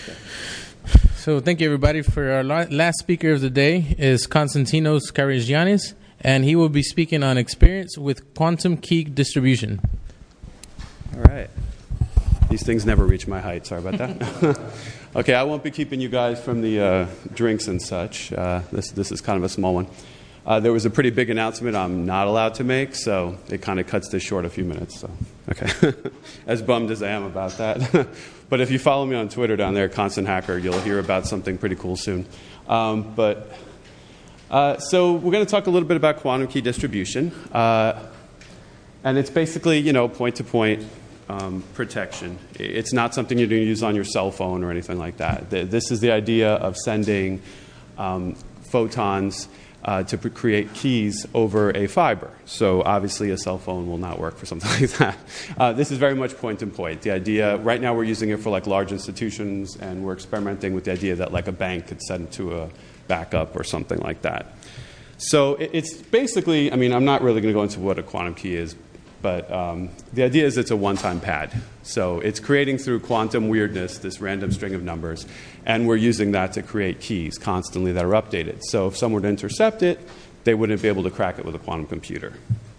So thank you, everybody. For our last speaker of the day is Konstantinos Karygiannis, and he will be speaking on experience with quantum key distribution. All right. These things never reach my height. Sorry about that. Okay, I won't be keeping you guys from the drinks and such. This is kind of a small one. There was a pretty big announcement I'm not allowed to make, so it kind of cuts this short a few minutes. So, okay. As bummed as I am about that. But if you follow me on Twitter down there, Constant Hacker, you'll hear about something pretty cool soon. So we're going to talk a little bit about quantum key distribution. And it's basically, point-to-point protection. It's not something you're going to use on your cell phone or anything like that. This is the idea of sending photons to create keys over a fiber. So obviously a cell phone will not work for something like that. This is very much point-to-point. The idea, right now we're using it for like large institutions, and we're experimenting with the idea that like a bank could send to a backup or something like that. So it's basically, I'm not really going to go into what a quantum key is, but the idea is it's a one-time pad. So it's creating through quantum weirdness this random string of numbers, and we're using that to create keys constantly that are updated. So if someone were to intercept it, they wouldn't be able to crack it with a quantum computer.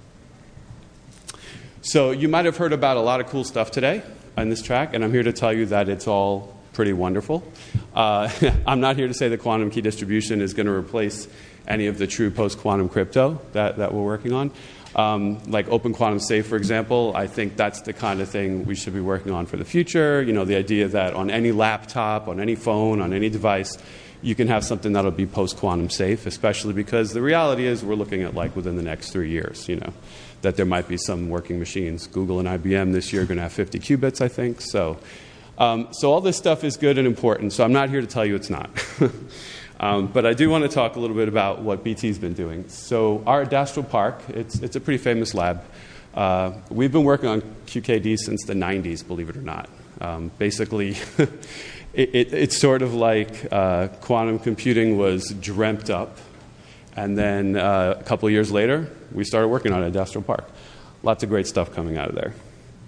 So you might have heard about a lot of cool stuff today on this track, and I'm here to tell you that it's all pretty wonderful. I'm not here to say that quantum key distribution is going to replace any of the true post-quantum crypto that we're working on. Like Open Quantum Safe, for example, I think that's the kind of thing we should be working on for the future. The idea that on any laptop, on any phone, on any device, you can have something that'll be post-quantum safe, especially because the reality is we're looking at like within the next 3 years, that there might be some working machines. Google and IBM this year are going to have 50 qubits, I think. So all this stuff is good and important, so I'm not here to tell you it's not. But I do want to talk a little bit about what BT's been doing. So our Dasтрал Park, it's a pretty famous lab. We've been working on QKD since the 90s, believe it or not. Basically, it's sort of like quantum computing was dreamt up, and then a couple of years later, we started working on it at Dastrал Park. Lots of great stuff coming out of there.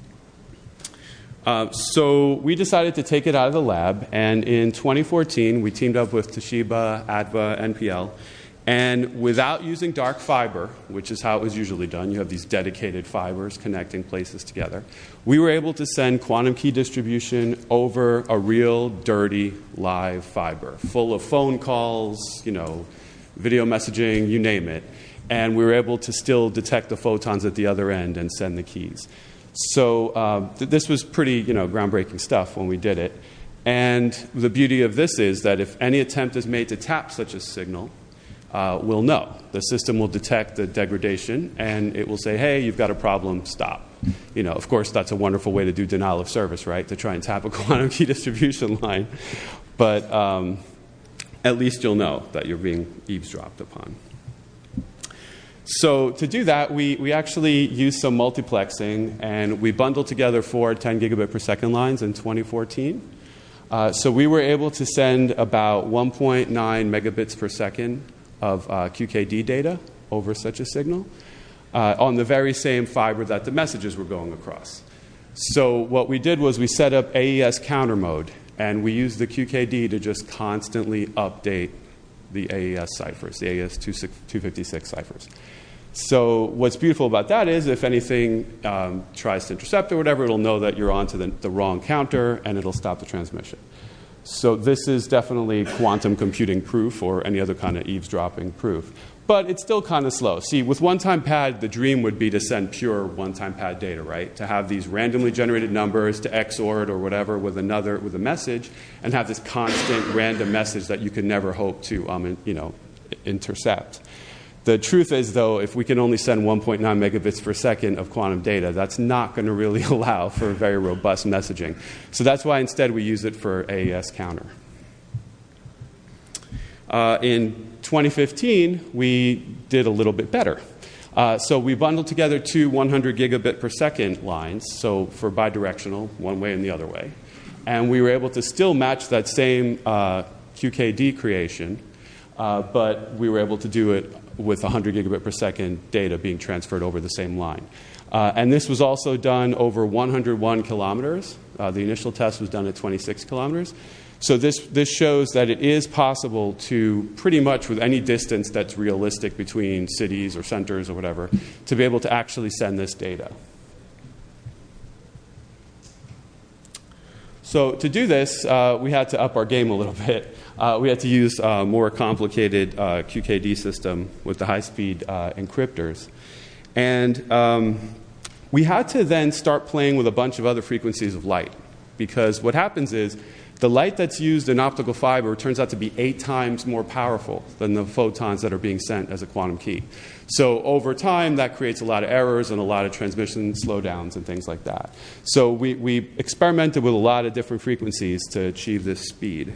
So we decided to take it out of the lab, and in 2014, we teamed up with Toshiba, ADVA, NPL, and without using dark fiber, which is how it was usually done, you have these dedicated fibers connecting places together, we were able to send quantum key distribution over a real dirty live fiber, full of phone calls, video messaging, you name it, and we were able to still detect the photons at the other end and send the keys. So this was pretty, groundbreaking stuff when we did it. And the beauty of this is that if any attempt is made to tap such a signal, we'll know. The system will detect the degradation, and it will say, hey, you've got a problem, stop. Of course, that's a wonderful way to do denial of service, right, to try and tap a quantum key distribution line. But at least you'll know that you're being eavesdropped upon. So to do that, we actually used some multiplexing, and we bundled together 4 10 gigabit per second lines in 2014. So we were able to send about 1.9 megabits per second of QKD data over such a signal on the very same fiber that the messages were going across. So what we did was we set up AES counter mode, and we used the QKD to just constantly update the AES ciphers, the AES 256 ciphers. So what's beautiful about that is if anything tries to intercept or whatever, it'll know that you're onto the wrong counter, and it'll stop the transmission. So this is definitely quantum computing proof or any other kind of eavesdropping proof. But it's still kind of slow. See, with one-time pad, the dream would be to send pure one-time pad data, right? To have these randomly generated numbers to XOR it or whatever with a message, and have this constant random message that you could never hope to, intercept. The truth is, though, if we can only send 1.9 megabits per second of quantum data, that's not going to really allow for very robust messaging. So that's why instead we use it for AES counter. In 2015, we did a little bit better. So we bundled together 2 100 gigabit per second lines, so for bidirectional, one way and the other way. And we were able to still match that same QKD creation, but we were able to do it with 100 gigabit per second data being transferred over the same line. And this was also done over 101 kilometers. The initial test was done at 26 kilometers. So this shows that it is possible to pretty much with any distance that's realistic between cities or centers or whatever, to be able to actually send this data. So to do this, we had to up our game a little bit. We had to use a more complicated QKD system with the high-speed encryptors. And we had to then start playing with a bunch of other frequencies of light. Because what happens is the light that's used in optical fiber turns out to be 8 times more powerful than the photons that are being sent as a quantum key. So over time, that creates a lot of errors and a lot of transmission slowdowns and things like that. So we experimented with a lot of different frequencies to achieve this speed.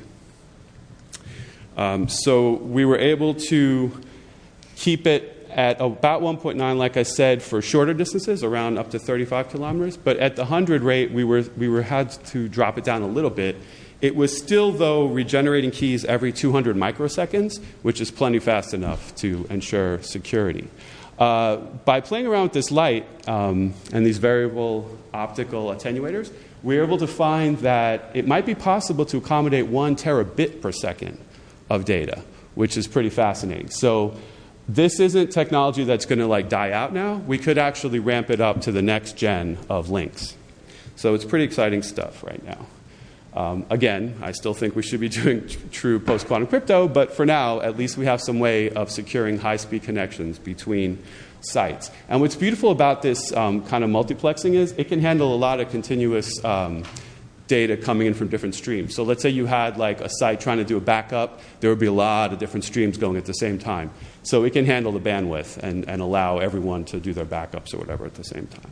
So we were able to keep it at about 1.9, like I said, for shorter distances, around up to 35 kilometers. But at the 100 rate, we had to drop it down a little bit. It was still, though, regenerating keys every 200 microseconds, which is plenty fast enough to ensure security. By playing around with this light and these variable optical attenuators, we were able to find that it might be possible to accommodate 1 terabit per second of data, which is pretty fascinating. So this isn't technology that's going to die out now. We could actually ramp it up to the next gen of links. So it's pretty exciting stuff right now. Again, I still think we should be doing true post-quantum crypto, but for now, at least we have some way of securing high-speed connections between sites. And what's beautiful about this kind of multiplexing is it can handle a lot of continuous data coming in from different streams. So let's say you had a site trying to do a backup, there would be a lot of different streams going at the same time. So it can handle the bandwidth and allow everyone to do their backups or whatever at the same time.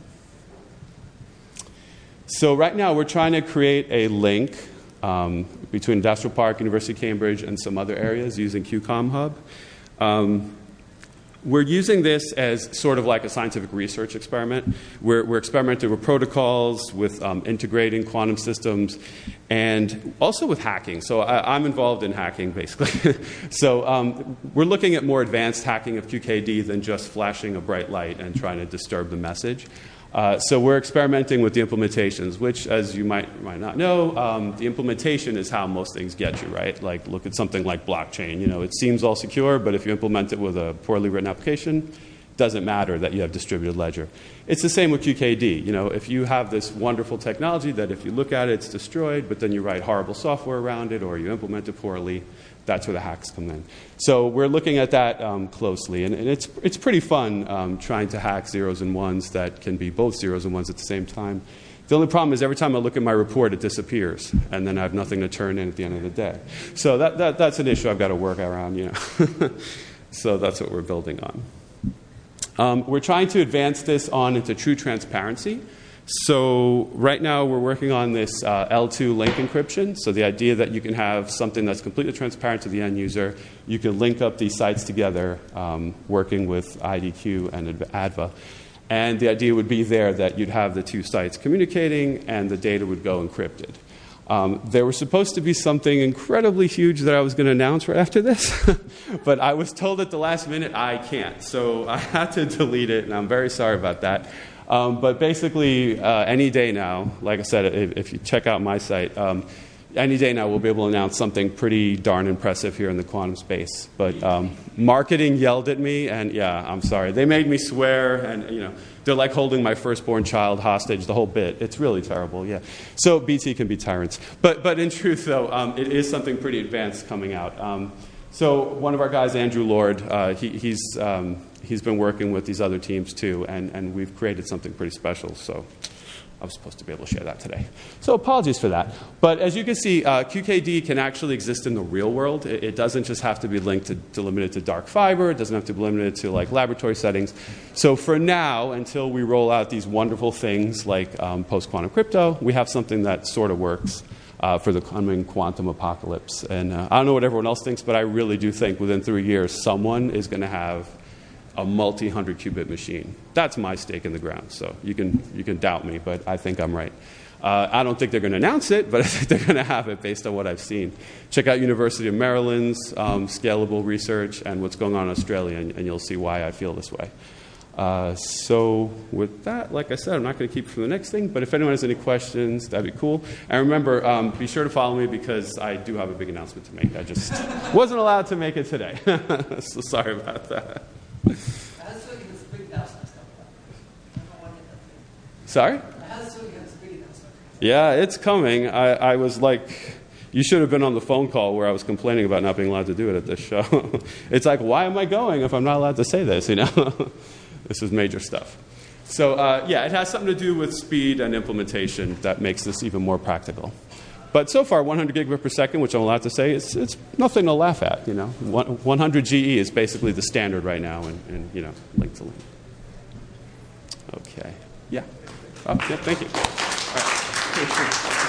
So right now we're trying to create a link between Industrial Park, University of Cambridge, and some other areas using QCOM Hub. We're using this as sort of like a scientific research experiment. We're experimenting with protocols, with integrating quantum systems, and also with hacking. So I'm involved in hacking, basically. So we're looking at more advanced hacking of QKD than just flashing a bright light and trying to disturb the message. So we're experimenting with the implementations, which, as you might not know, the implementation is how most things get you, right? Look at something like blockchain. It seems all secure, but if you implement it with a poorly written application, it doesn't matter that you have distributed ledger. It's the same with QKD. If you have this wonderful technology that if you look at it, it's destroyed, but then you write horrible software around it or you implement it poorly, that's where the hacks come in. So we're looking at that closely, and it's pretty fun trying to hack zeros and ones that can be both zeros and ones at the same time. The only problem is every time I look at my report, it disappears, and then I have nothing to turn in at the end of the day. So that's an issue I've got to work around, So that's what we're building on. We're trying to advance this on into true transparency. So right now we're working on this L2 link encryption. So the idea that you can have something that's completely transparent to the end user. You can link up these sites together, working with IDQ and ADVA. And the idea would be there that you'd have the two sites communicating and the data would go encrypted. There was supposed to be something incredibly huge that I was going to announce right after this, but I was told at the last minute I can't. So I had to delete it, and I'm very sorry about that. But basically, any day now, like I said, if you check out my site, any day now we'll be able to announce something pretty darn impressive here in the quantum space. But marketing yelled at me, and yeah, I'm sorry. They made me swear, and they're like holding my firstborn child hostage, the whole bit. It's really terrible, yeah. So BT can be tyrants. But in truth, though, it is something pretty advanced coming out. So one of our guys, Andrew Lord, he's been working with these other teams too, and we've created something pretty special. So I was supposed to be able to share that today. So apologies for that. But as you can see, QKD can actually exist in the real world. It doesn't just have to be limited to dark fiber. It doesn't have to be limited to laboratory settings. So for now, until we roll out these wonderful things like post-quantum crypto, we have something that sort of works for the coming quantum apocalypse. And I don't know what everyone else thinks, but I really do think within 3 years, someone is going to have a multi-hundred qubit machine. That's my stake in the ground. So you can doubt me, but I think I'm right. I don't think they're going to announce it, but I think they're going to have it based on what I've seen. Check out University of Maryland's scalable research and what's going on in Australia, and you'll see why I feel this way. So with that, like I said, I'm not going to keep you from the next thing, but if anyone has any questions, that'd be cool. And remember, be sure to follow me because I do have a big announcement to make. I just wasn't allowed to make it today. So sorry about that. Sorry? Yeah, it's coming. I was like, you should have been on the phone call where I was complaining about not being allowed to do it at this show. It's like, why am I going if I'm not allowed to say this, you know? This is major stuff. So, yeah, it has something to do with speed and implementation that makes this even more practical. But so far, 100 gigabit per second, which I'm allowed to say, it's nothing to laugh at, you know? 100 GE is basically the standard right now in you know, link to link. Okay. Yeah. Oh, yeah, thank you. All right.